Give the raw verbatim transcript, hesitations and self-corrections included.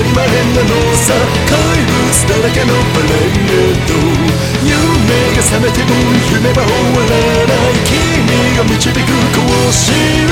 りまへんなのさ。怪物だらけのパレード、夢が覚めても夢は終わらない。君が導く甲子園